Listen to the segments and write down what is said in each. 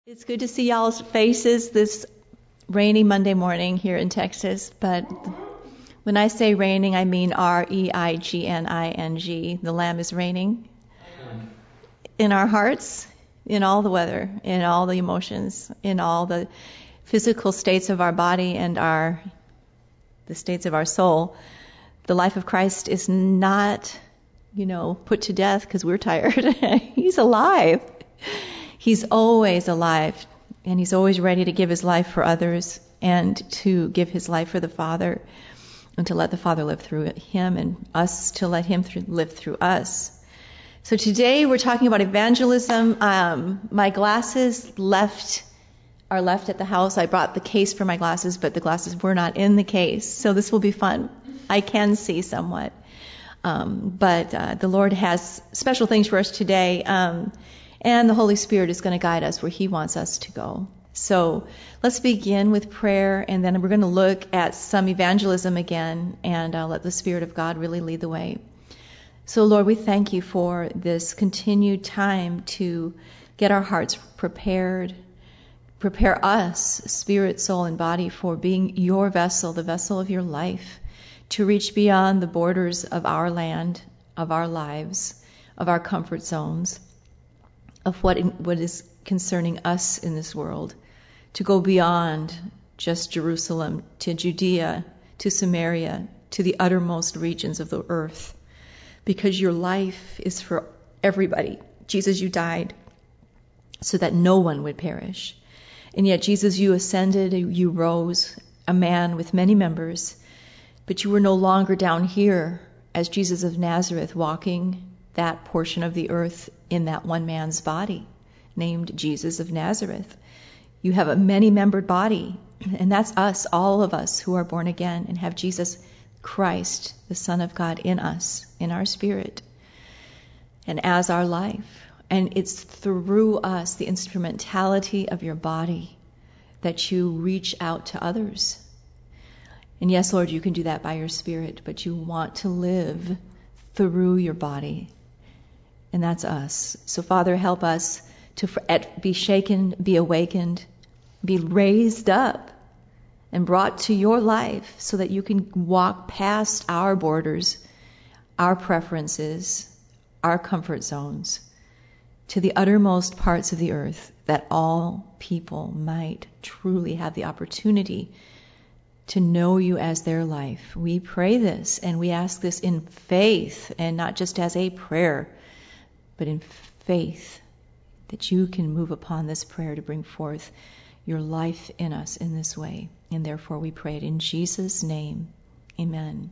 It's good to see y'all's faces this rainy Monday morning here in Texas, but when I say raining, I mean R-E-I-G-N-I-N-G. The Lamb is reigning in our hearts, in all the weather, in all the emotions, in all the physical states of our body and the states of our soul. The life of Christ is not, put to death because we're tired. He's alive. He's always alive, and he's always ready to give his life for others and to give his life for the Father and to let the Father live through him and us to let him live through us. So today we're talking about evangelism. My glasses are left at the house. I brought the case for my glasses, but the glasses were not in the case, so this will be fun. I can see somewhat, but the Lord has special things for us today. And the Holy Spirit is going to guide us where he wants us to go. So let's begin with prayer, and then we're going to look at some evangelism again, and let the Spirit of God really lead the way. So Lord, we thank you for this continued time to get our hearts prepared, prepare us, spirit, soul, and body, for being your vessel, the vessel of your life, to reach beyond the borders of our land, of our lives, of our comfort zones, of what is concerning us in this world, to go beyond just Jerusalem, to Judea, to Samaria, to the uttermost regions of the earth, because your life is for everybody. Jesus, you died so that no one would perish. And yet, Jesus, you ascended, you rose, a man with many members, but you were no longer down here as Jesus of Nazareth, walking that portion of the earth in that one man's body named Jesus of Nazareth. You have a many-membered body, and that's us, all of us who are born again and have Jesus Christ, the Son of God, in us, in our spirit, and as our life. And it's through us, the instrumentality of your body, that you reach out to others. And yes, Lord, you can do that by your Spirit, but you want to live through your body. And that's us. So, Father, help us to be shaken, be awakened, be raised up, and brought to your life so that you can walk past our borders, our preferences, our comfort zones, to the uttermost parts of the earth, that all people might truly have the opportunity to know you as their life. We pray this, and we ask this in faith, and not just as a prayer, but in faith that you can move upon this prayer to bring forth your life in us in this way. And therefore we pray it in Jesus' name. Amen.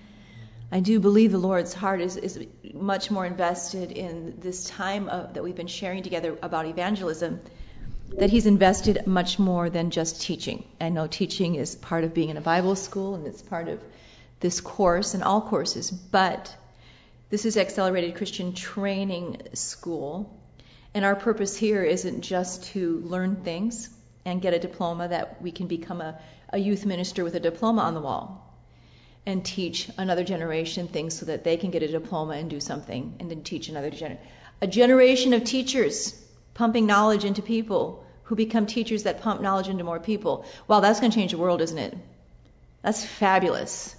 I do believe the Lord's heart is much more invested in this time that we've been sharing together about evangelism, that he's invested much more than just teaching. I know teaching is part of being in a Bible school, and it's part of this course and all courses, but this is Accelerated Christian Training School, and our purpose here isn't just to learn things and get a diploma that we can become a youth minister with a diploma on the wall and teach another generation things so that they can get a diploma and do something and then teach another generation. A generation of teachers pumping knowledge into people who become teachers that pump knowledge into more people. Wow, that's going to change the world, isn't it? That's fabulous.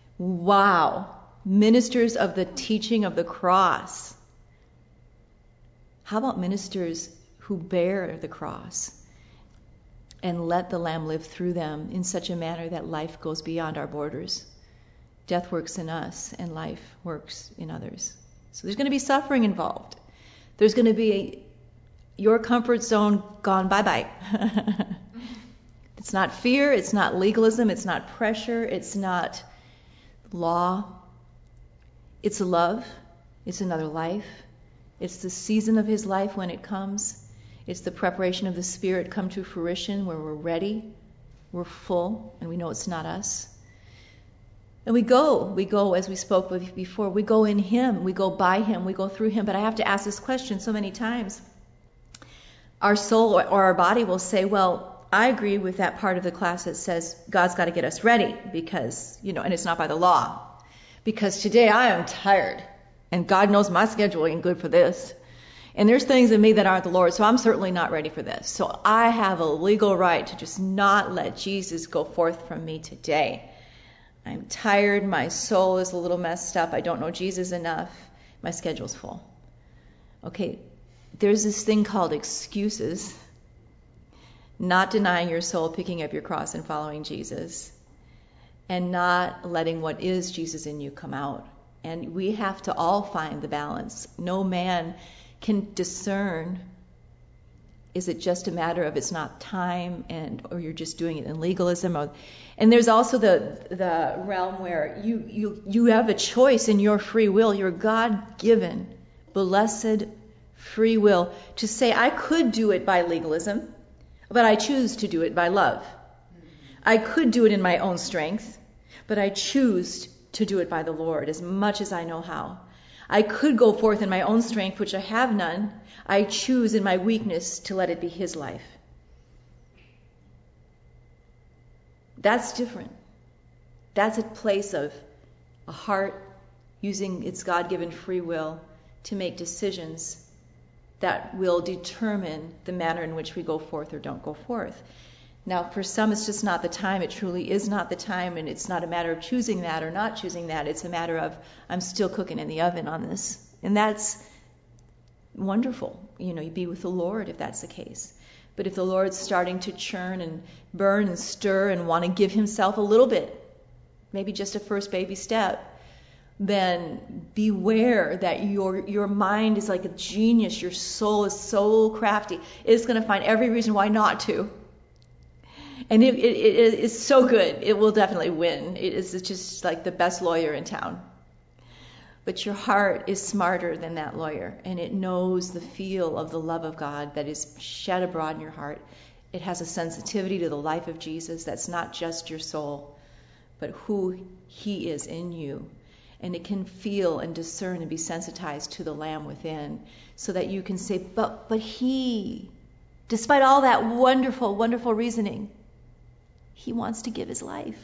Wow. Ministers of the teaching of the cross. How about ministers who bear the cross and let the Lamb live through them in such a manner that life goes beyond our borders? Death works in us and life works in others. So there's going to be suffering involved. There's going to be your comfort zone gone bye-bye. It's not fear, it's not legalism, it's not pressure, it's not law. It's love. It's another life. It's the season of his life when it comes. It's the preparation of the Spirit come to fruition where we're ready, we're full, and we know it's not us. And we go as we spoke with before, we go in him, we go by him, we go through him. But I have to ask this question so many times. Our soul or our body will say, well, I agree with that part of the class that says God's got to get us ready because, and it's not by the law. Because today I am tired, and God knows my schedule ain't good for this. And there's things in me that aren't the Lord, so I'm certainly not ready for this. So I have a legal right to just not let Jesus go forth from me today. I'm tired. My soul is a little messed up. I don't know Jesus enough. My schedule's full. Okay, there's this thing called excuses. Not denying your soul, picking up your cross and following Jesus. And not letting what is Jesus in you come out. And we have to all find the balance. No man can discern, is it just a matter of it's not time, or you're just doing it in legalism? And there's also the realm where you have a choice in your free will, your God-given, blessed free will, to say, I could do it by legalism, but I choose to do it by love. I could do it in my own strength, but I choose to do it by the Lord as much as I know how. I could go forth in my own strength, which I have none. I choose in my weakness to let it be His life. That's different. That's a place of a heart using its God-given free will to make decisions that will determine the manner in which we go forth or don't go forth. Now, for some, it's just not the time. It truly is not the time, and it's not a matter of choosing that or not choosing that. It's a matter of, I'm still cooking in the oven on this. And that's wonderful. You be with the Lord if that's the case. But if the Lord's starting to churn and burn and stir and want to give Himself a little bit, maybe just a first baby step, then beware that your mind is like a genius. Your soul is so crafty. It's going to find every reason why not to. And it is so good. It will definitely win. It's just like the best lawyer in town. But your heart is smarter than that lawyer, and it knows the feel of the love of God that is shed abroad in your heart. It has a sensitivity to the life of Jesus that's not just your soul, but who He is in you. And it can feel and discern and be sensitized to the Lamb within, so that you can say, but He, despite all that wonderful, wonderful reasoning, He wants to give His life.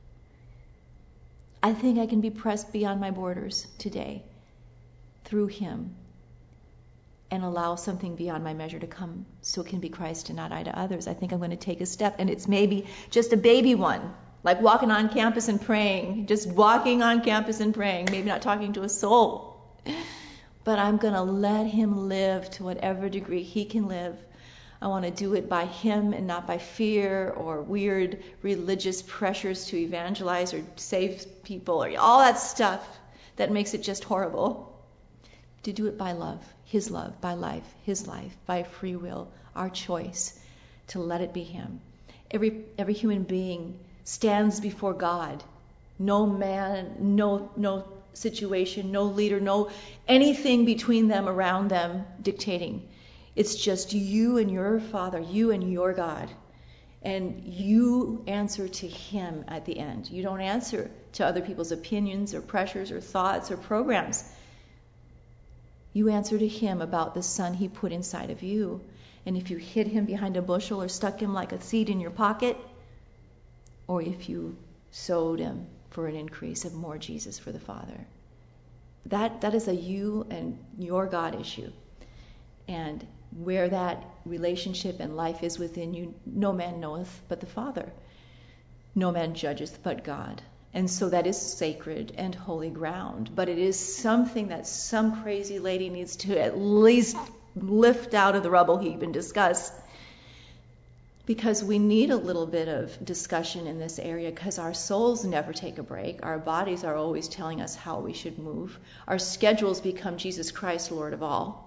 I think I can be pressed beyond my borders today through Him and allow something beyond my measure to come so it can be Christ and not I to others. I think I'm going to take a step, and it's maybe just a baby one, like walking on campus and praying, just walking on campus and praying, maybe not talking to a soul. But I'm going to let Him live to whatever degree He can live. I want to do it by Him and not by fear or weird religious pressures to evangelize or save people or all that stuff that makes it just horrible. To do it by love, His love, by life, His life, by free will, our choice to let it be Him. Every human being stands before God. No man, no situation, no leader, no anything between them, around them, dictating. It's just you and your Father, you and your God. And you answer to Him at the end. You don't answer to other people's opinions or pressures or thoughts or programs. You answer to Him about the Son He put inside of you. And if you hid Him behind a bushel or stuck Him like a seed in your pocket, or if you sowed Him for an increase of more Jesus for the Father. That is a you and your God issue. And where that relationship and life is within you, no man knoweth but the Father. No man judgeth but God. And so that is sacred and holy ground. But it is something that some crazy lady needs to at least lift out of the rubble heap and discuss. Because we need a little bit of discussion in this area, because our souls never take a break. Our bodies are always telling us how we should move. Our schedules become Jesus Christ, Lord of all.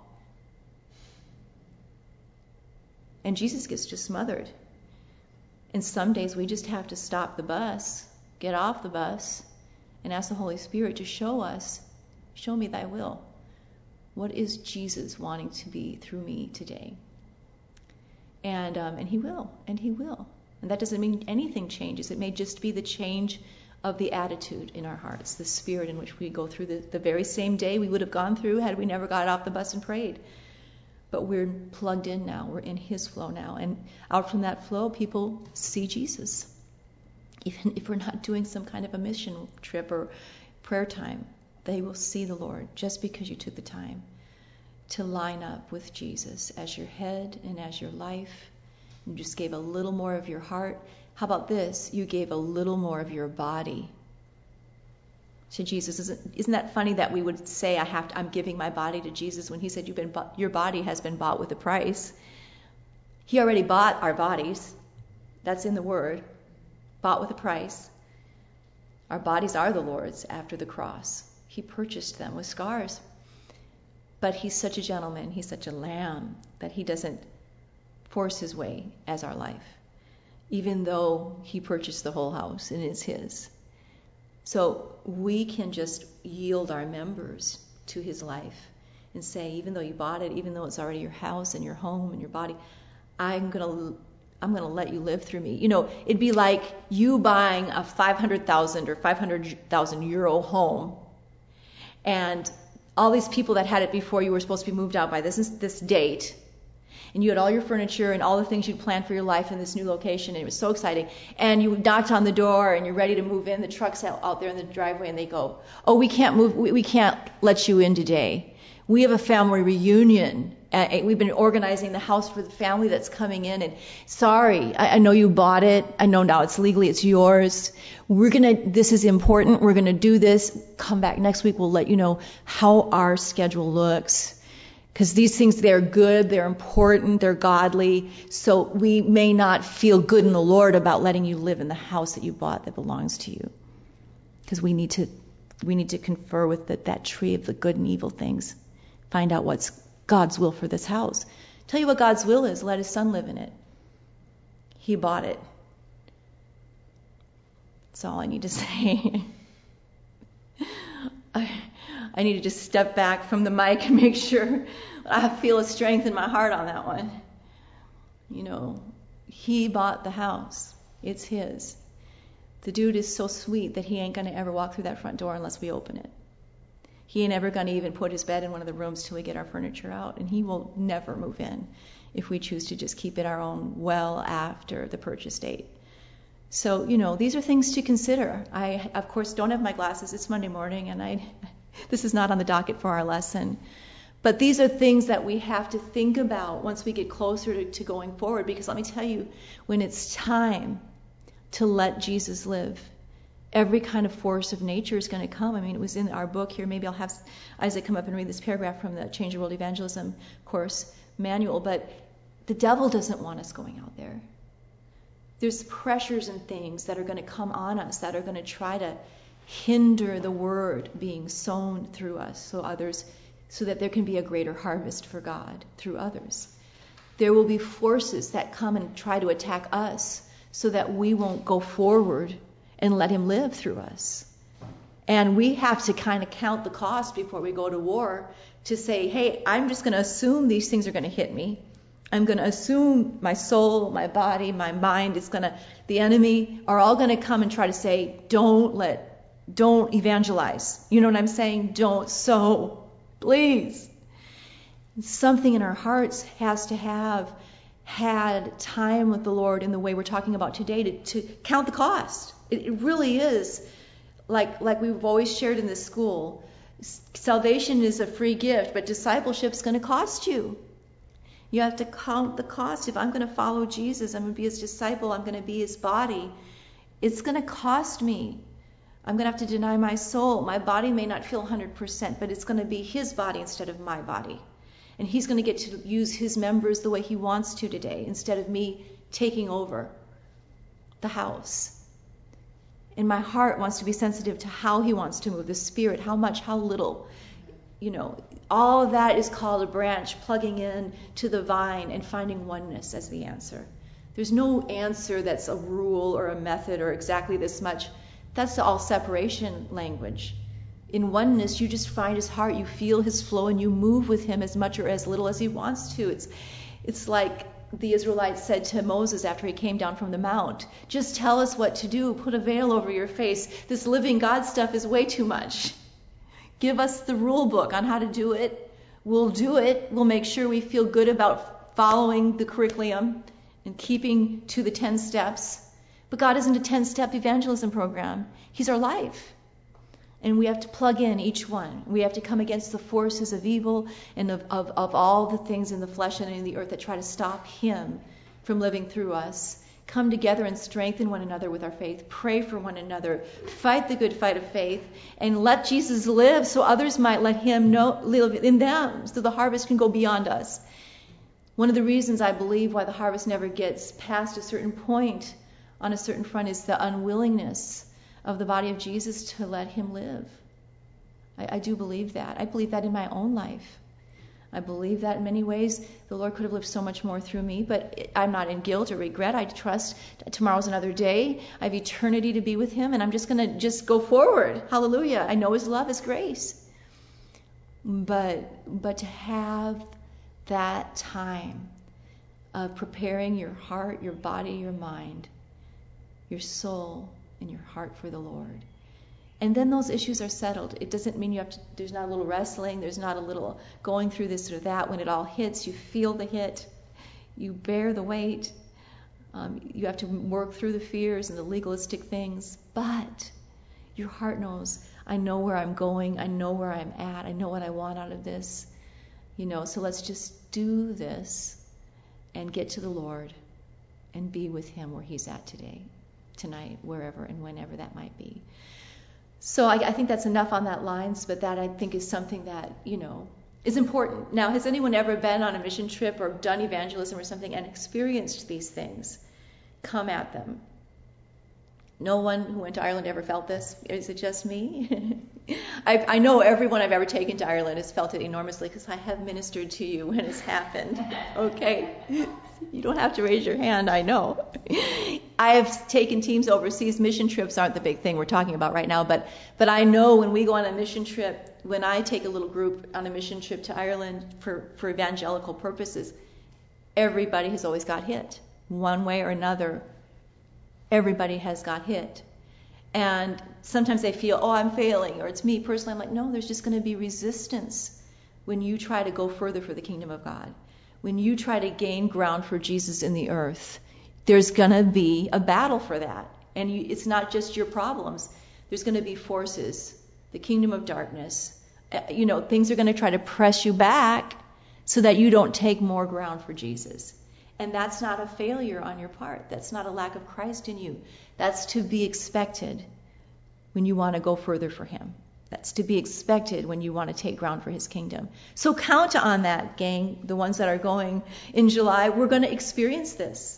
And Jesus gets just smothered. And some days we just have to stop the bus, get off the bus, and ask the Holy Spirit to show us, show me thy will. What is Jesus wanting to be through me today? And He will, and He will. And that doesn't mean anything changes. It may just be the change of the attitude in our hearts, the spirit in which we go through the very same day we would have gone through had we never got off the bus and prayed. But we're plugged in now. We're in His flow now. And out from that flow, people see Jesus. Even if we're not doing some kind of a mission trip or prayer time, they will see the Lord just because you took the time to line up with Jesus as your head and as your life. You just gave a little more of your heart. How about this? You gave a little more of your body to Jesus. Isn't that funny that we would say, I'm giving my body to Jesus, when he said your body has been bought with a price. He already bought our bodies. That's in the Word. Bought with a price. Our bodies are the Lord's after the cross. He purchased them with scars. But he's such a gentleman, he's such a lamb, that he doesn't force his way as our life, even though he purchased the whole house and it's his. So we can just yield our members to his life and say, even though you bought it, even though it's already your house and your home and your body, I'm gonna let you live through me. It'd be like you buying a 500,000 or 500,000 euro home, and all these people that had it before you were supposed to be moved out by this date, and you had all your furniture and all the things you'd planned for your life in this new location, and it was so exciting. And you knocked on the door, and you're ready to move in. The truck's out there in the driveway, and they go, "Oh, we can't move. We can't let you in today. We have a family reunion. We've been organizing the house for the family that's coming in, and sorry, I know you bought it. I know now it's yours. This is important. We're gonna do this. Come back next week. We'll let you know how our schedule looks. Because these things, they're good, they're important, they're godly. So we may not feel good in the Lord about letting you live in the house that you bought that belongs to you. Because we need to confer with that tree of the good and evil things. Find out what's God's will for this house. Tell you what God's will is. Let his son live in it. He bought it. That's all I need to say. I need to just step back from the mic and make sure I feel a strength in my heart on that one. He bought the house. It's his. The dude is so sweet that he ain't going to ever walk through that front door unless we open it. He ain't ever going to even put his bed in one of the rooms till we get our furniture out. And he will never move in if we choose to just keep it our own well after the purchase date. So, these are things to consider. I, of course, don't have my glasses. It's Monday morning, and this is not on the docket for our lesson. But these are things that we have to think about once we get closer to going forward. Because let me tell you, when it's time to let Jesus live, every kind of force of nature is going to come. I mean, it was in our book here. Maybe I'll have Isaac come up and read this paragraph from the Change Your World Evangelism course manual. But the devil doesn't want us going out there. There's pressures and things that are going to come on us that are going to try to hinder the word being sown through us so that there can be a greater harvest for God through others. There will be forces that come and try to attack us so that we won't go forward and let him live through us. And we have to kind of count the cost before we go to war to say, hey, I'm just going to assume these things are going to hit me. I'm going to assume my soul, my body, my mind the enemy are all going to come and try to say, don't evangelize. You know what I'm saying? Don't sow, please. Something in our hearts has to have had time with the Lord in the way we're talking about today to count the cost. It really is like we've always shared in this school. Salvation is a free gift, but discipleship is going to cost you. You have to count the cost. If I'm going to follow Jesus, I'm going to be his disciple, I'm going to be his body, it's going to cost me. I'm going to have to deny my soul. My body may not feel 100%, but it's going to be his body instead of my body. And he's going to get to use his members the way he wants to today instead of me taking over the house. And my heart wants to be sensitive to how he wants to move, the Spirit, how much, how little. All of that is called a branch plugging in to the vine and finding oneness as the answer. There's no answer that's a rule or a method or exactly this much. That's all separation language. In oneness, you just find his heart, you feel his flow, and you move with him as much or as little as he wants to. It's like the Israelites said to Moses after he came down from the mount, just tell us what to do, put a veil over your face. This living God stuff is way too much. Give us the rule book on how to do it. We'll do it. We'll make sure we feel good about following the curriculum and keeping to the 10 steps. But God isn't a 10-step evangelism program. He's our life. And we have to plug in each one. We have to come against the forces of evil and of all the things in the flesh and in the earth that try to stop him from living through us. Come together and strengthen one another with our faith. Pray for one another. Fight the good fight of faith. And let Jesus live so others might let him live in them, so the harvest can go beyond us. One of the reasons I believe why the harvest never gets past a certain point on a certain front is the unwillingness of the body of Jesus to let him live. I do believe that. I believe that in my own life. I believe that in many ways the Lord could have lived so much more through me, but I'm not in guilt or regret. I trust tomorrow's another day. I have eternity to be with him, and I'm just going to go forward. Hallelujah. I know his love, his grace. But to have that time of preparing your heart, your body, your mind, your soul, and your heart for the Lord. And then those issues are settled. It doesn't mean you have to, there's not a little wrestling, there's not a little going through this or that. When it all hits, you feel the hit, you bear the weight, you have to work through the fears and the legalistic things. But your heart knows, I know where I'm going, I know where I'm at, I know what I want out of this. So let's just do this and get to the Lord and be with him where he's at today, tonight, wherever and whenever that might be. So I think that's enough on that lines, but that I think is something that, is important. Now, has anyone ever been on a mission trip or done evangelism or something and experienced these things? Come at them. No one who went to Ireland ever felt this? Is it just me? I know everyone I've ever taken to Ireland has felt it enormously because I have ministered to you when it's happened. Okay? You don't have to raise your hand, I know. I have taken teams overseas. Mission trips aren't the big thing we're talking about right now, but I know when we go on a mission trip, when I take a little group on a mission trip to Ireland for evangelical purposes, everybody has always got hit. One way or another, everybody has got hit. And sometimes they feel, I'm failing, or it's me personally. I'm like, no, there's just going to be resistance when you try to go further for the kingdom of God. When you try to gain ground for Jesus in the earth, there's going to be a battle for that. And it's not just your problems. There's going to be forces, the kingdom of darkness. Things are going to try to press you back so that you don't take more ground for Jesus. And that's not a failure on your part. That's not a lack of Christ in you. That's to be expected when you want to go further for him. That's to be expected when you want to take ground for his kingdom. So count on that, gang, the ones that are going in July. We're going to experience this.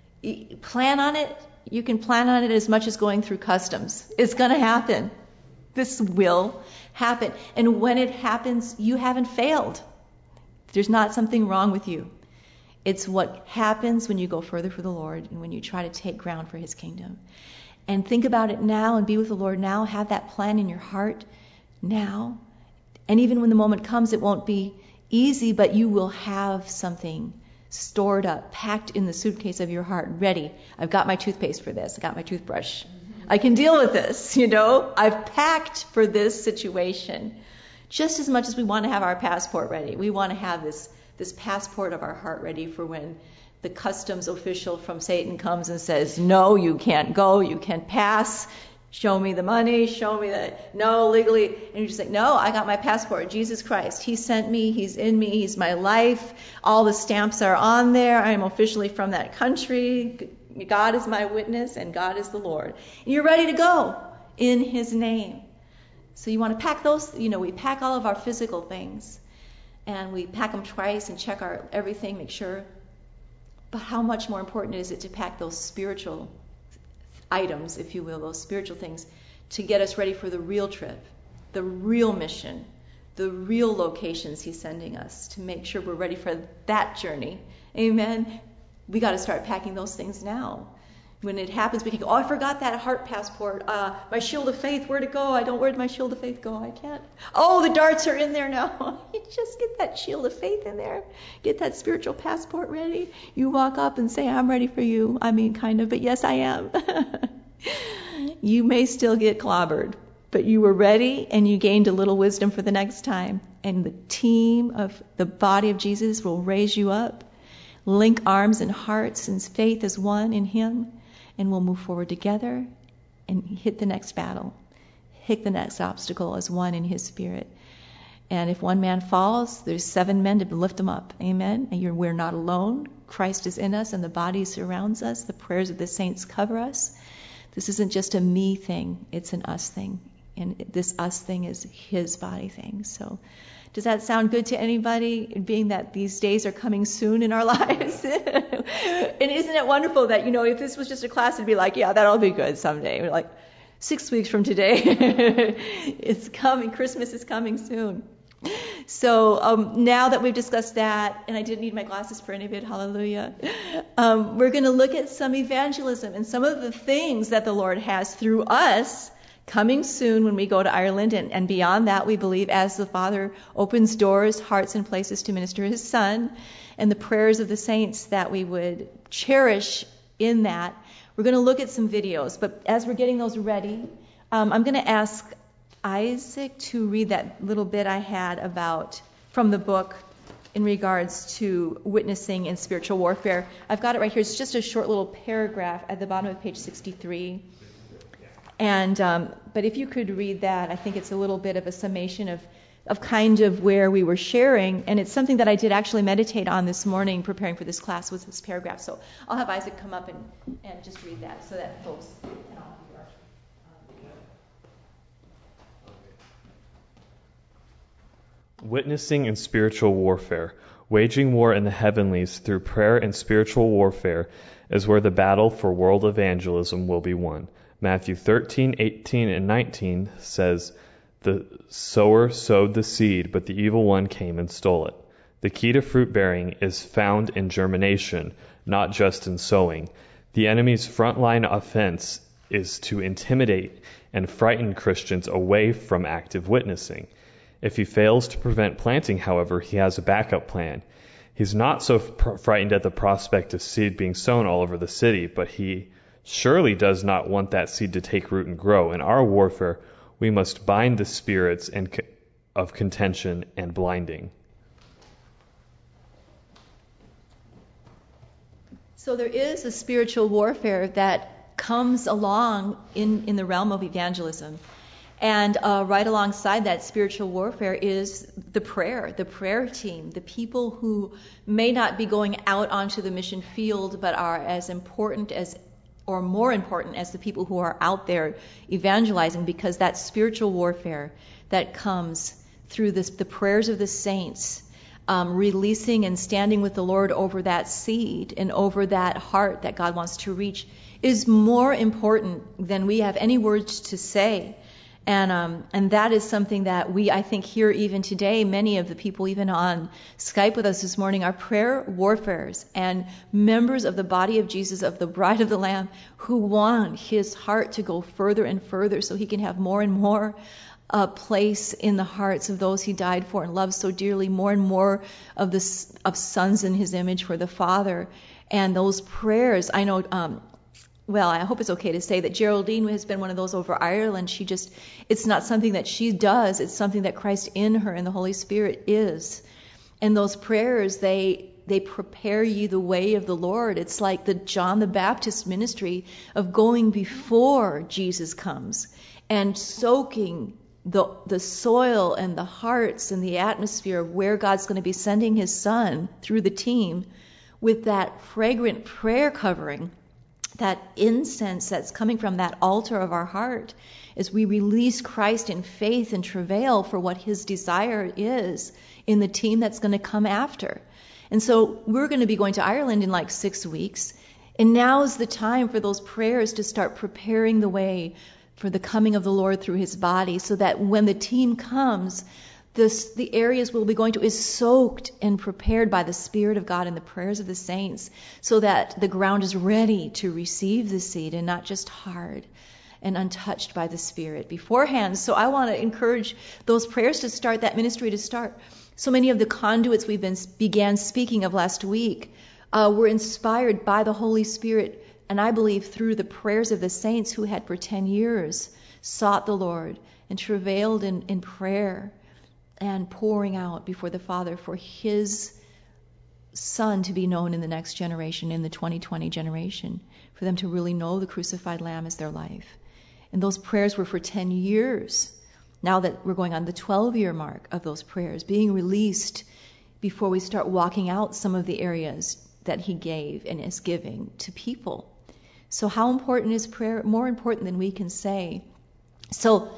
Plan on it. You can plan on it as much as going through customs. It's going to happen. This will happen. And when it happens, you haven't failed. There's not something wrong with you. It's what happens when you go further for the Lord and when you try to take ground for his kingdom. And think about it now and be with the Lord now. Have that plan in your heart now. And even when the moment comes, it won't be easy, but you will have something stored up, packed in the suitcase of your heart, ready. I've got my toothpaste for this. I got my toothbrush. I can deal with this, I've packed for this situation. Just as much as we want to have our passport ready, we want to have this passport of our heart ready for when the customs official from Satan comes and says, no, you can't go, you can't pass, show me the money, show me that, no, legally. And you just say, no, I got my passport, Jesus Christ. He sent me, he's in me, he's my life. All the stamps are on there. I am officially from that country. God is my witness and God is the Lord. And you're ready to go in his name. So you want to pack those, we pack all of our physical things. And we pack them twice and check our everything, make sure. But how much more important is it to pack those spiritual items, if you will, those spiritual things, to get us ready for the real trip, the real mission, the real locations he's sending us, to make sure we're ready for that journey. Amen? We got to start packing those things now. When it happens, we can go, I forgot that heart passport. My shield of faith, where'd it go? Where'd my shield of faith go? I can't. Oh, the darts are in there now. You just get that shield of faith in there. Get that spiritual passport ready. You walk up and say, I'm ready for you. Kind of, but yes, I am. You may still get clobbered, but you were ready and you gained a little wisdom for the next time. And the team of the body of Jesus will raise you up, link arms and hearts and faith as one in him. And we'll move forward together and hit the next battle. take the next obstacle as one in his Spirit. And if one man falls, there's 7 men to lift him up. Amen. And we're not alone. Christ is in us and the body surrounds us. The prayers of the saints cover us. This isn't just a me thing. It's an us thing. And this us thing is his body thing. So does that sound good to anybody, being that these days are coming soon in our lives? And isn't it wonderful that, if this was just a class, it'd be like, yeah, that'll be good someday. We're like, 6 weeks from today, it's coming. Christmas is coming soon. So now that we've discussed that, and I didn't need my glasses for any of it, hallelujah, we're going to look at some evangelism and some of the things that the Lord has through us coming soon when we go to Ireland. And beyond that, we believe as the Father opens doors, hearts, and places to minister his Son, and the prayers of the saints that we would cherish in that. We're going to look at some videos, but as we're getting those ready, I'm going to ask Isaac to read that little bit I had about from the book in regards to witnessing in spiritual warfare. I've got it right here. It's just a short little paragraph at the bottom of page 63. And but if you could read that, I think it's a little bit of a summation of kind of where we were sharing, and it's something that I did actually meditate on this morning preparing for this class, was this paragraph. So I'll have Isaac come up and just read that so that folks can all hear. Witnessing in spiritual warfare. Waging war in the heavenlies through prayer and spiritual warfare is where the battle for world evangelism will be won. Matthew 13:18 and 19 says, "The sower sowed the seed, but the evil one came and stole it." The key to fruit bearing is found in germination, not just in sowing. The enemy's frontline offense is to intimidate and frighten Christians away from active witnessing. If he fails to prevent planting, however, he has a backup plan. He's not so frightened at the prospect of seed being sown all over the city, but he surely does not want that seed to take root and grow. In our warfare, we must bind the spirits of contention and blinding. So there is a spiritual warfare that comes along in the realm of evangelism. And right alongside that spiritual warfare is the prayer team, the people who may not be going out onto the mission field, but are as important as, or more important as the people who are out there evangelizing, because that spiritual warfare that comes through the prayers of the saints, releasing and standing with the Lord over that seed and over that heart that God wants to reach, is more important than we have any words to say. And that is something that we, I think, hear even today. Many of the people, even on Skype with us this morning, are prayer warfares and members of the body of Jesus, of the bride of the Lamb, who want his heart to go further and further so he can have more and more place in the hearts of those he died for and loved so dearly, more and more of sons in his image for the Father. And those prayers, I know, well, I hope it's okay to say that Geraldine has been one of those over Ireland. It's not something that she does. It's something that Christ in her and the Holy Spirit is. And those prayers, they prepare you the way of the Lord. It's like the John the Baptist ministry of going before Jesus comes and soaking the soil and the hearts and the atmosphere of where God's going to be sending his Son through the team with that fragrant prayer covering, that incense that's coming from that altar of our heart as we release Christ in faith and travail for what his desire is in the team that's going to come after. And so we're going to be going to Ireland in like 6 weeks. And now is the time for those prayers to start preparing the way for the coming of the Lord through his body, so that when the team comes, the areas we'll be going to is soaked and prepared by the Spirit of God and the prayers of the saints, so that the ground is ready to receive the seed and not just hard and untouched by the Spirit beforehand. So I want to encourage those prayers to start, that ministry to start. So many of the conduits we began speaking of last week were inspired by the Holy Spirit, and I believe through the prayers of the saints who had for 10 years sought the Lord and travailed in prayer and pouring out before the Father for his Son to be known in the next generation, in the 2020 generation, for them to really know the crucified Lamb as their life. And those prayers were for 10 years. Now that we're going on the 12-year mark of those prayers, being released before we start walking out some of the areas that he gave and is giving to people. So how important is prayer? More important than we can say. So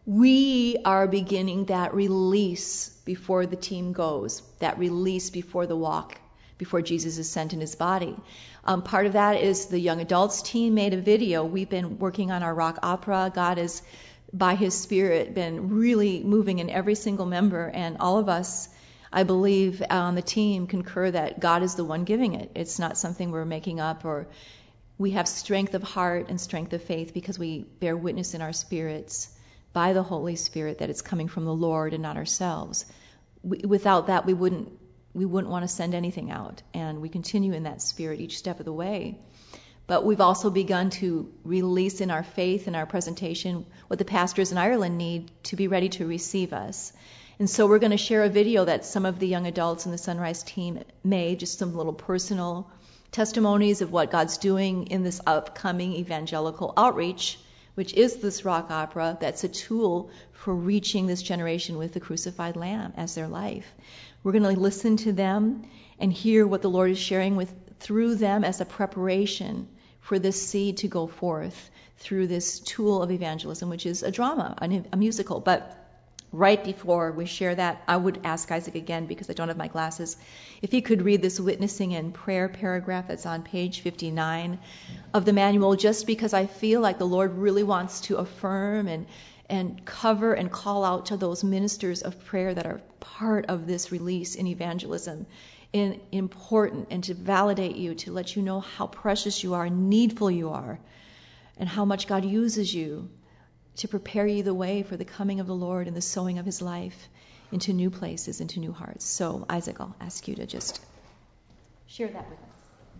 we are beginning that release before the team goes, that release before the walk, before Jesus is sent in his body. Part of that is the young adults team made a video. We've been working on our rock opera. God has, by his Spirit, been really moving in every single member, and all of us, I believe, on the team concur that God is the one giving it. It's not something we're making up, or we have strength of heart and strength of faith because we bear witness in our spirits by the Holy Spirit that it's coming from the Lord and not ourselves. Without that, we wouldn't want to send anything out, and we continue in that spirit each step of the way. But we've also begun to release in our faith and our presentation what the pastors in Ireland need to be ready to receive us. And so we're going to share a video that some of the young adults in the Sunrise team made, just some little personal testimonies of what God's doing in this upcoming evangelical outreach, which is this rock opera that's a tool for reaching this generation with the crucified Lamb as their life. We're going to listen to them and hear what the Lord is sharing through them as a preparation for this seed to go forth through this tool of evangelism, which is a drama, a musical. But right before we share that, I would ask Isaac again, because I don't have my glasses, if he could read this witnessing and prayer paragraph that's on page 59 of the manual, just because I feel like the Lord really wants to affirm and cover and call out to those ministers of prayer that are part of this release in evangelism, important, and to validate you, to let you know how precious you are, needful you are, and how much God uses you to prepare you the way for the coming of the Lord and the sowing of his life into new places, into new hearts. So, Isaac, I'll ask you to just share that with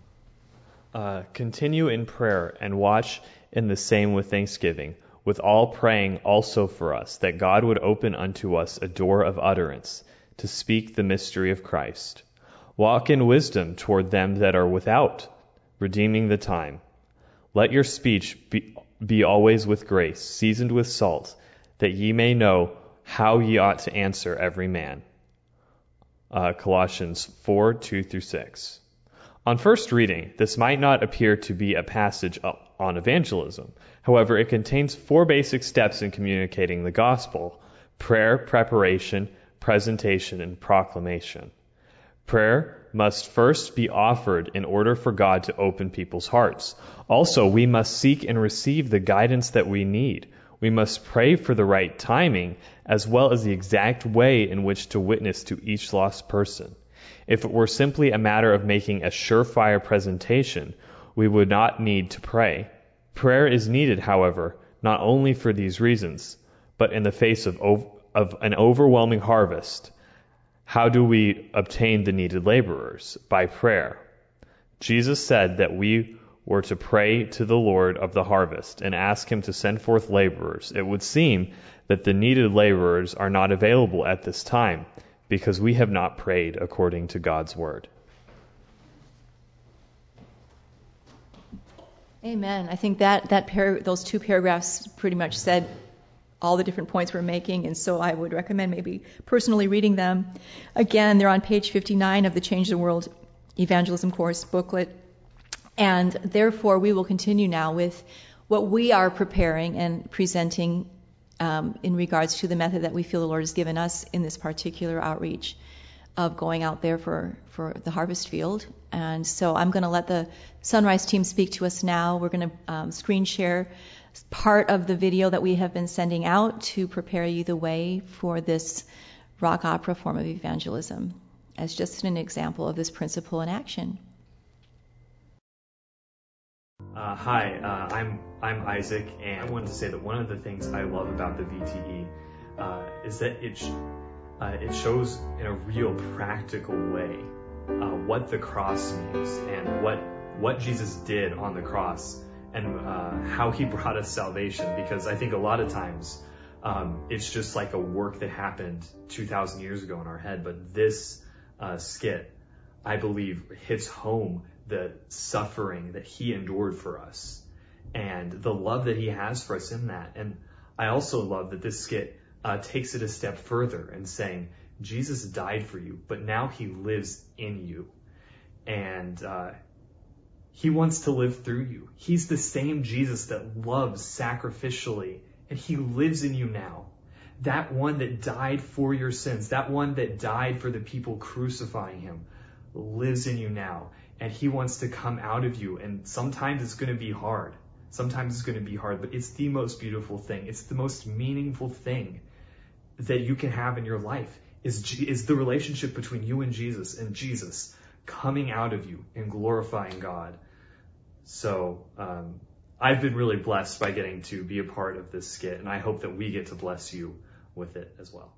us. Continue in prayer and watch in the same with thanksgiving, with all praying also for us, that God would open unto us a door of utterance, to speak the mystery of Christ. Walk in wisdom toward them that are without, redeeming the time. Let your speech be always with grace, seasoned with salt, that ye may know how ye ought to answer every man. Colossians 4:2-6. On first reading, this might not appear to be a passage on evangelism. However, it contains 4 basic steps in communicating the gospel: prayer, preparation, presentation, and proclamation. Prayer must first be offered in order for God to open people's hearts. Also, we must seek and receive the guidance that we need. We must pray for the right timing, as well as the exact way in which to witness to each lost person. If it were simply a matter of making a surefire presentation, we would not need to pray. Prayer is needed, however, not only for these reasons, but in the face of an overwhelming harvest. How do we obtain the needed laborers? By prayer. Jesus said that we were to pray to the Lord of the harvest and ask him to send forth laborers. It would seem that the needed laborers are not available at this time because we have not prayed according to God's word. Amen. I think those 2 paragraphs pretty much said all the different points we're making, and so I would recommend maybe personally reading them. Again, they're on page 59 of the Change the World Evangelism Course booklet. And therefore, we will continue now with what we are preparing and presenting in regards to the method that we feel the Lord has given us in this particular outreach of going out there for the harvest field. And so I'm going to let the Sunrise team speak to us now. We're going to screen share part of the video that we have been sending out to prepare you the way for this rock opera form of evangelism as just an example of this principle in action. Hi, I'm Isaac, and I wanted to say that one of the things I love about the VTE is that it shows in a real practical way what the cross means and what Jesus did on the cross and how he brought us salvation. Because I think a lot of times it's just like a work that happened 2,000 years ago in our head, but this skit, I believe, hits home the suffering that he endured for us and the love that he has for us in that. And I also love that this skit takes it a step further and saying, Jesus died for you, but now he lives in you. And he wants to live through you. He's the same Jesus that loves sacrificially, and he lives in you now. That one that died for your sins, that one that died for the people crucifying him, lives in you now. And he wants to come out of you. And sometimes it's going to be hard. Sometimes it's going to be hard, but it's the most beautiful thing. It's the most meaningful thing that you can have in your life is the relationship between you and Jesus coming out of you and glorifying God. So I've been really blessed by getting to be a part of this skit, and I hope that we get to bless you with it as well.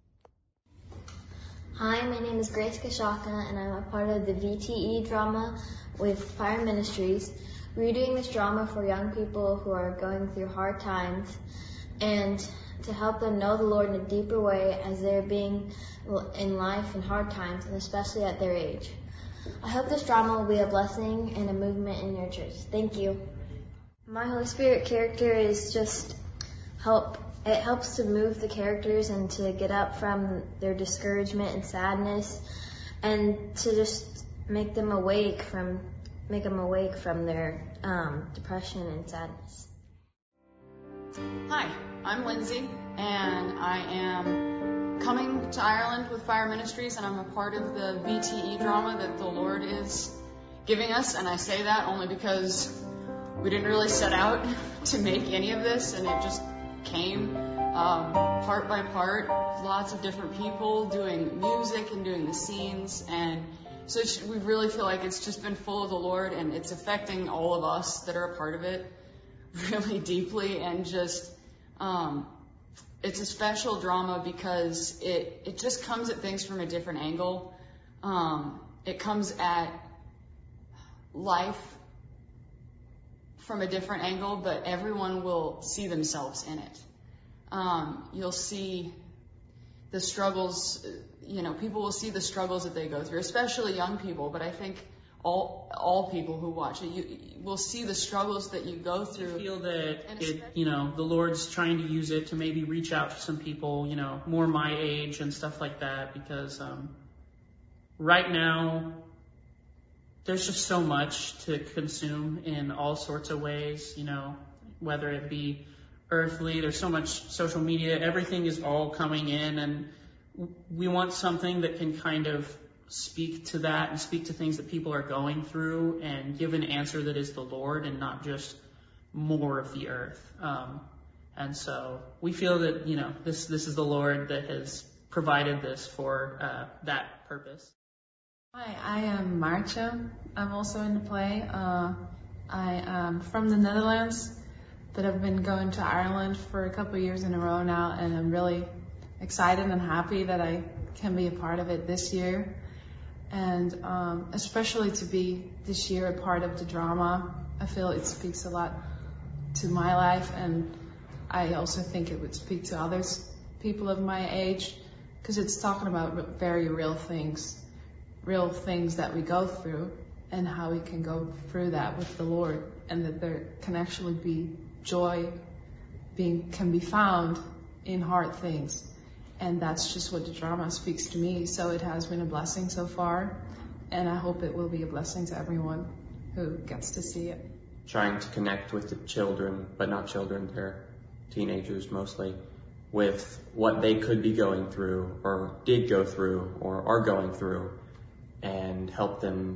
Hi, my name is Grace Kashaka, and I'm a part of the VTE drama with Fire Ministries. We're doing this drama for young people who are going through hard times and to help them know the Lord in a deeper way as they're being in life in hard times, and especially at their age. I hope this drama will be a blessing and a movement in your church. Thank you. My Holy Spirit character is just it helps to move the characters and to get up from their discouragement and sadness, and to just make them awake from their depression and sadness. Hi, I'm Lindsay, and I am coming to Ireland with Fire Ministries, and I'm a part of the VTE drama that the Lord is giving us. And I say that only because we didn't really set out to make any of this, and it just came part by part. Lots of different people doing music and doing the scenes, and so we really feel like it's just been full of the Lord, and it's affecting all of us that are a part of it really deeply. And just it's a special drama because it just comes at things from a different angle. It comes at life from a different angle, but everyone will see themselves in it. You'll see the struggles, people will see the struggles that they go through, especially young people, but I think all people who watch it, you will see the struggles that you go through. I feel that the Lord's trying to use it to maybe reach out to some people, more my age and stuff like that, because right now there's just so much to consume in all sorts of ways, whether it be earthly, there's so much social media, everything is all coming in, and we want something that can kind of speak to that and speak to things that people are going through and give an answer that is the Lord and not just more of the earth. And so we feel that, this is the Lord that has provided this for that purpose. Hi, I am Marcia. I'm also in the play. I am from the Netherlands, but I've been going to Ireland for a couple of years in a row now, and I'm really excited and happy that I can be a part of it this year. And especially to be this year a part of the drama, I feel it speaks a lot to my life, and I also think it would speak to others, people of my age, because it's talking about very real things that we go through and how we can go through that with the Lord, and that there can actually be joy can be found in hard things. And that's just what the drama speaks to me. So it has been a blessing so far, and I hope it will be a blessing to everyone who gets to see it. Trying to connect with the children, but not children, they're teenagers mostly, with what they could be going through or did go through or are going through, and help them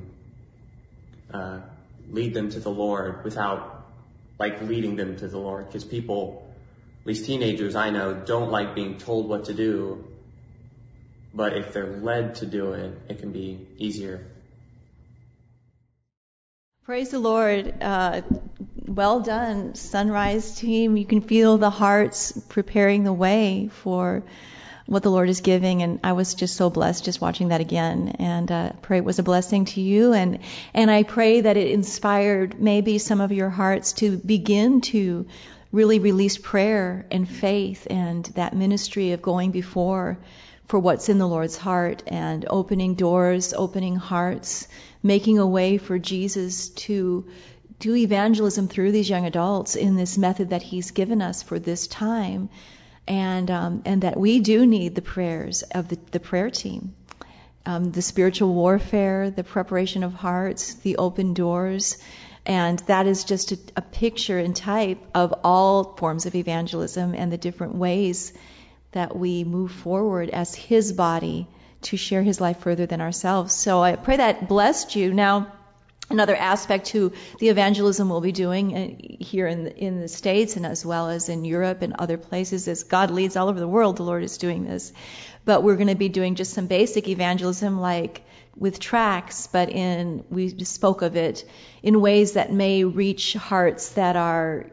lead them to the Lord without leading them to the Lord. Because people, at least teenagers I know, don't like being told what to do, but if they're led to do it, it can be easier. Praise the Lord. Well done, Sunrise team. You can feel the hearts preparing the way for what the Lord is giving, and I was just so blessed just watching that again, and pray it was a blessing to you, and I pray that it inspired maybe some of your hearts to begin to really release prayer and faith and that ministry of going before for what's in the Lord's heart and opening doors, opening hearts, making a way for Jesus to do evangelism through these young adults in this method that He's given us for this time, and that we do need the prayers of the prayer team, the spiritual warfare, the preparation of hearts, the open doors, and that is just a picture and type of all forms of evangelism and the different ways that we move forward as His body to share His life further than ourselves. So I pray that blessed you. Now, another aspect to the evangelism we'll be doing here in the States and as well as in Europe and other places, as God leads all over the world, the Lord is doing this. But we're going to be doing just some basic evangelism like with tracts, but we just spoke of it in ways that may reach hearts that are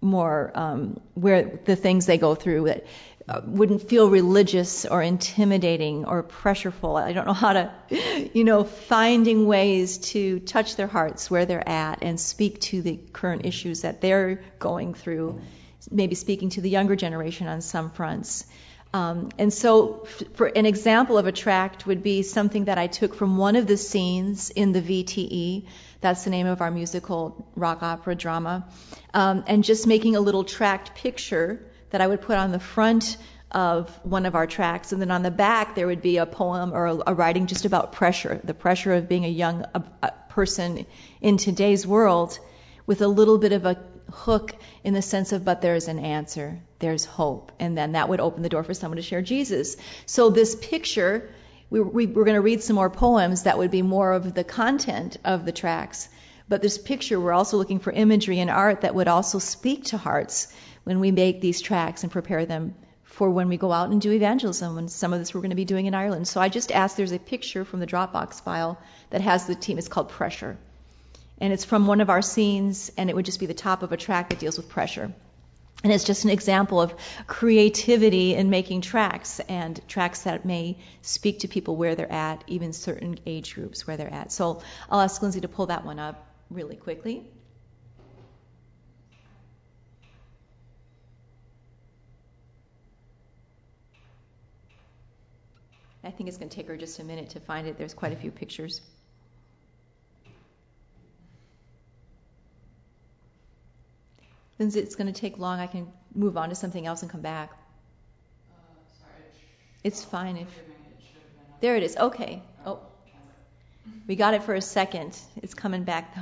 more where the things they go through that wouldn't feel religious or intimidating or pressureful. I don't know how to, finding ways to touch their hearts where they're at and speak to the current issues that they're going through, maybe speaking to the younger generation on some fronts. And so for an example of a tract would be something that I took from one of the scenes in the VTE. That's the name of our musical rock opera drama. And just making a little tract picture that I would put on the front of one of our tracts, and then on the back there would be a poem or a writing just about pressure, the pressure of being a young person in today's world, with a little bit of a hook in the sense of, but there's an answer, there's hope, and then that would open the door for someone to share Jesus. So this picture, we're going to read some more poems that would be more of the content of the tracts, but this picture, we're also looking for imagery and art that would also speak to hearts when we make these tracts and prepare them for when we go out and do evangelism, and some of this we're going to be doing in Ireland. So I just asked, there's a picture from the Dropbox file that has the team, it's called Pressure. And it's from one of our scenes, and it would just be the top of a tract that deals with pressure. And it's just an example of creativity in making tracts, and tracts that may speak to people where they're at, even certain age groups where they're at. So I'll ask Lindsay to pull that one up really quickly. I think it's going to take her just a minute to find it. There's quite a few pictures. Lindsay, it's going to take long. I can move on to something else and come back. Sorry. It's fine if... There it is. Okay. Oh, we got it for a second. It's coming back, though.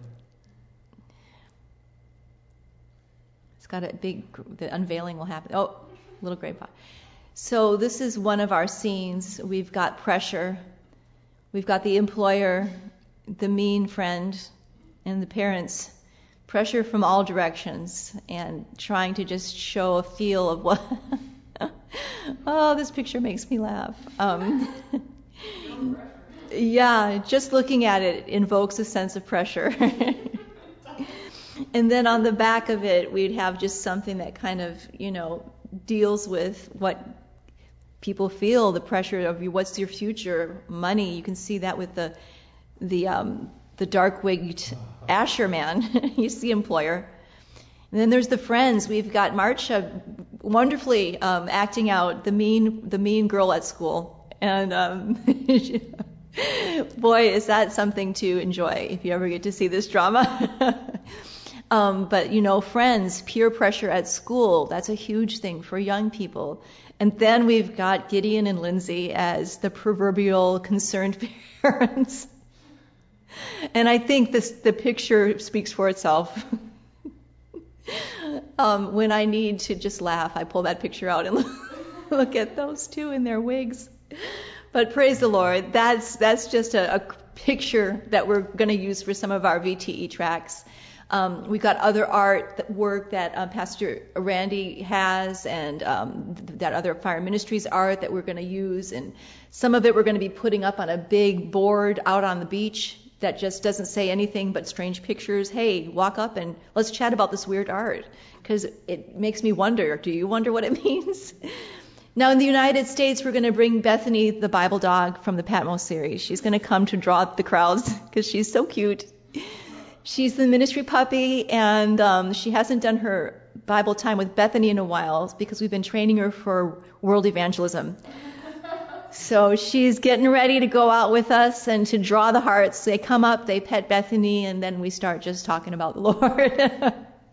It's got a big... The unveiling will happen. Oh, little gray pot. So this is one of our scenes. We've got pressure. We've got the employer, the mean friend, and the parents. Pressure from all directions, and trying to just show a feel of what... Oh, this picture makes me laugh. Yeah, just looking at it invokes a sense of pressure. And then on the back of it, we'd have just something that kind of, deals with what people feel, the pressure of what's your future, money. You can see that with the dark-wigged Asher man. He's the employer. And then there's the friends. We've got Marcia wonderfully acting out the mean girl at school. And boy, is that something to enjoy if you ever get to see this drama. But, friends, peer pressure at school, that's a huge thing for young people. And then we've got Gideon and Lindsay as the proverbial concerned parents. And I think the picture speaks for itself. When I need to just laugh, I pull that picture out and look at those two in their wigs. But praise the Lord, that's just a picture that we're going to use for some of our VTE tracks. We've got other work that Pastor Randy has, and that other Fire Ministries art that we're going to use. And some of it we're going to be putting up on a big board out on the beach that just doesn't say anything but strange pictures. Hey, walk up and let's chat about this weird art, because it makes me wonder. Do you wonder what it means? Now, in the United States, we're going to bring Bethany, the Bible dog from the Patmos series. She's going to come to draw the crowds because she's so cute. She's the ministry puppy, and she hasn't done her Bible time with Bethany in a while because we've been training her for world evangelism. So she's getting ready to go out with us and to draw the hearts. They come up, they pet Bethany, and then we start just talking about the Lord.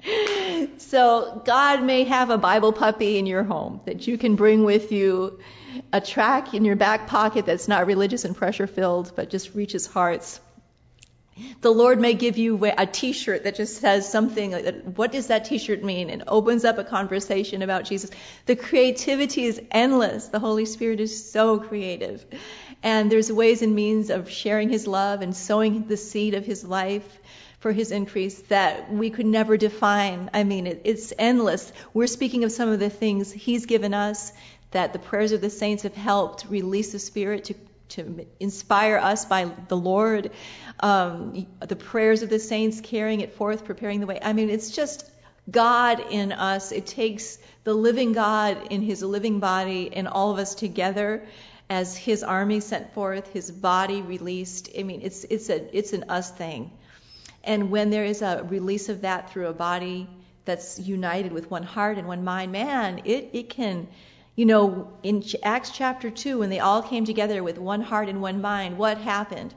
So God may have a Bible puppy in your home that you can bring with you, a track in your back pocket that's not religious and pressure-filled, but just reaches hearts. The Lord may give you a t-shirt that just says something like that. What does that t-shirt mean? And opens up a conversation about Jesus. The creativity is endless. The Holy Spirit is so creative. And there's ways and means of sharing His love and sowing the seed of His life for His increase that we could never define. I mean, it's endless. We're speaking of some of the things He's given us, that the prayers of the saints have helped release the Spirit to inspire us by the Lord. The prayers of the saints carrying it forth, preparing the way. I mean, it's just God in us. It takes the living God in His living body and all of us together as His army sent forth, His body released. I mean, it's an us thing. And when there is a release of that through a body that's united with one heart and one mind, man, it can... You know, in Acts chapter 2, when they all came together with one heart and one mind, what happened?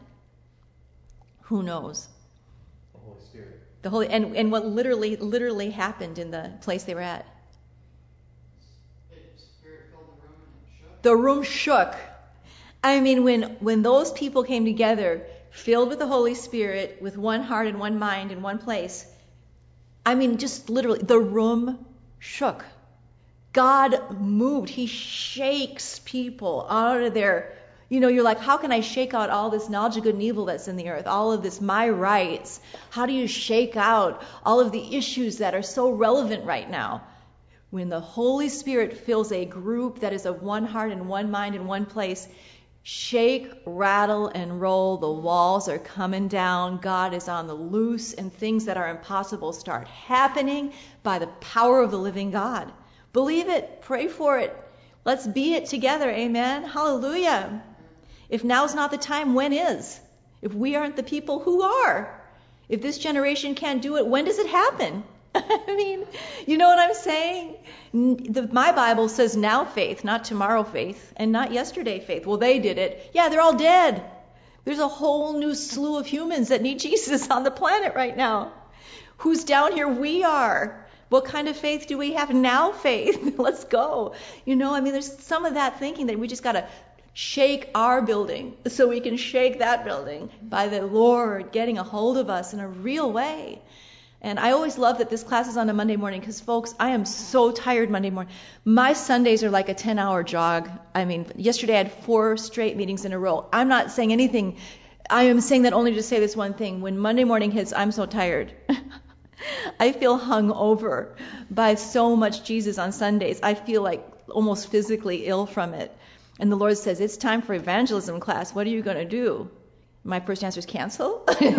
Who knows? The Holy Spirit. And what literally happened in the place they were at? The Spirit filled the room and it shook. The room shook. I mean, when those people came together, filled with the Holy Spirit, with one heart and one mind in one place, I mean, just literally, the room shook. God moved. He shakes people out of their, you're like, how can I shake out all this knowledge of good and evil that's in the earth? All of this, my rights. How do you shake out all of the issues that are so relevant right now? When the Holy Spirit fills a group that is of one heart and one mind in one place, shake, rattle, and roll. The walls are coming down. God is on the loose, and things that are impossible start happening by the power of the living God. Believe it. Pray for it. Let's be it together. Amen. Hallelujah. If now's not the time, when is? If we aren't the people, who are? If this generation can't do it, when does it happen? I mean, you know what I'm saying? My Bible says now faith, not tomorrow faith, and not yesterday faith. Well, they did it. Yeah, they're all dead. There's a whole new slew of humans that need Jesus on the planet right now. Who's down here? We are. What kind of faith do we have now? Faith. Let's go. There's some of that thinking that we just got to shake our building so we can shake that building by the Lord getting a hold of us in a real way. And I always love that this class is on a Monday morning because, folks, I am so tired Monday morning. My Sundays are like a 10-hour jog. I mean, yesterday I had 4 straight meetings in a row. I'm not saying anything. I am saying that only to say this one thing. When Monday morning hits, I'm so tired. I feel hung over by so much Jesus on Sundays. I feel like almost physically ill from it. And the Lord says, it's time for evangelism class. What are you going to do? My first answer is cancel. And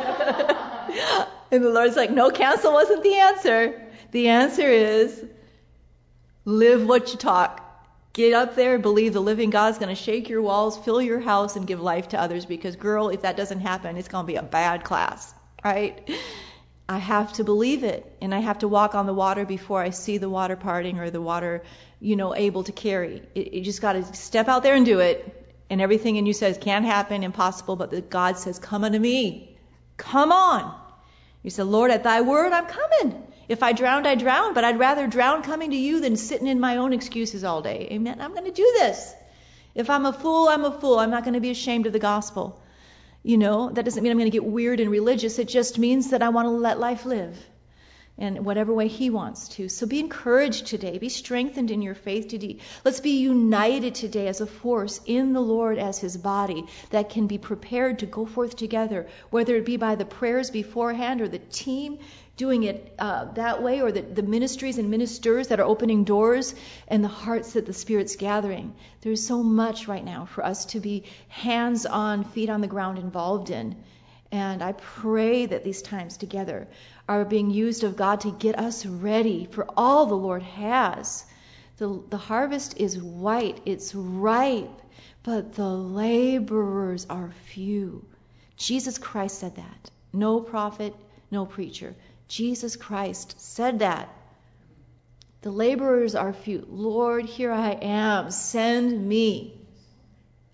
the Lord's like, no, cancel wasn't the answer. The answer is live what you talk. Get up there, believe the living God's going to shake your walls, fill your house, and give life to others. Because, girl, if that doesn't happen, it's going to be a bad class, right? I have to believe it, and I have to walk on the water before I see the water parting or the water, able to carry. You just got to step out there and do it, and everything in you says can't happen, impossible, but God says, come unto me. Come on. You say, Lord, at thy word, I'm coming. If I drowned, I drowned, but I'd rather drown coming to you than sitting in my own excuses all day. Amen. I'm going to do this. If I'm a fool, I'm a fool. I'm not going to be ashamed of the gospel. That doesn't mean I'm going to get weird and religious. It just means that I want to let life live in whatever way He wants to. So be encouraged today. Be strengthened in your faith today. Let's be united today as a force in the Lord as His body that can be prepared to go forth together, whether it be by the prayers beforehand or the team doing it that way, or the ministries and ministers that are opening doors and the hearts that the Spirit's gathering. There's so much right now for us to be hands-on, feet on the ground involved in. And I pray that these times together are being used of God to get us ready for all the Lord has. The harvest is white, it's ripe, but the laborers are few. Jesus Christ said that. No prophet, no preacher. Jesus Christ said that. The laborers are few. Lord, here I am. Send me.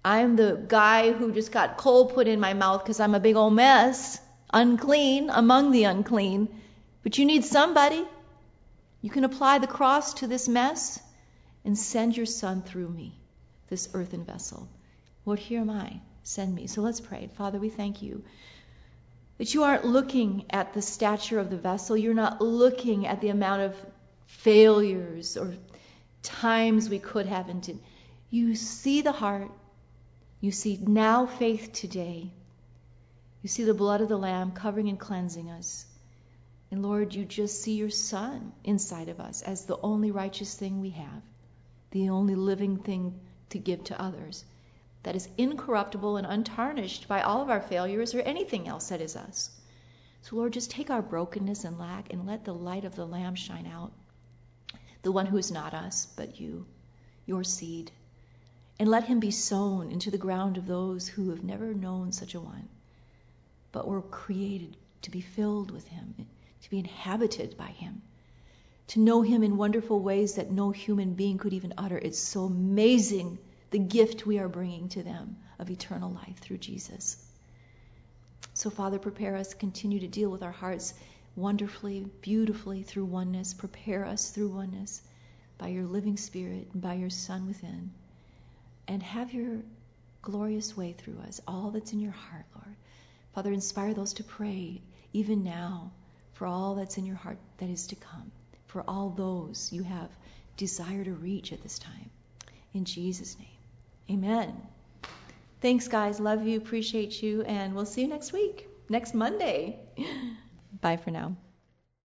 I'm the guy who just got coal put in my mouth because I'm a big old mess, unclean, among the unclean. But you need somebody. You can apply the cross to this mess and send your Son through me, this earthen vessel. Lord, here am I. Send me. So let's pray. Father, we thank you that you aren't looking at the stature of the vessel. You're not looking at the amount of failures or times we could have. You see the heart. You see now faith today. You see the blood of the Lamb covering and cleansing us. And Lord, you just see your Son inside of us as the only righteous thing we have, the only living thing to give to others, that is incorruptible and untarnished by all of our failures or anything else that is us. So Lord, just take our brokenness and lack and let the light of the Lamb shine out, the one who is not us, but you, your seed. And let him be sown into the ground of those who have never known such a one, but were created to be filled with him, to be inhabited by him, to know him in wonderful ways that no human being could even utter. It's so amazing, the gift we are bringing to them of eternal life through Jesus. So Father, prepare us, continue to deal with our hearts wonderfully, beautifully through oneness. Prepare us through oneness by your living Spirit and by your Son within. And have your glorious way through us, all that's in your heart, Lord. Father, inspire those to pray even now for all that's in your heart that is to come, for all those you have desire to reach at this time. In Jesus' name, amen. Thanks, guys. Love you, appreciate you, and we'll see you next week, next Monday. Bye for now.